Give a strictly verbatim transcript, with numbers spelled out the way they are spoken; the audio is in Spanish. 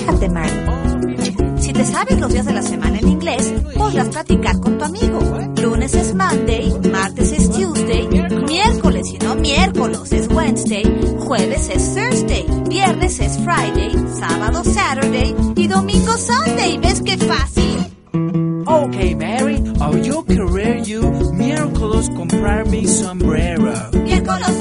Fíjate, Mary. Si te sabes los días de la semana en inglés, podrás platicar con tu amigo. Lunes es Monday, martes es Tuesday, miércoles y no miércoles es Wednesday, jueves es Thursday, viernes es Friday, sábado Saturday y domingo Sunday. ¿Ves qué fácil? Okay, Mary, I'll you career you miércoles comprar mi sombrero. Miércoles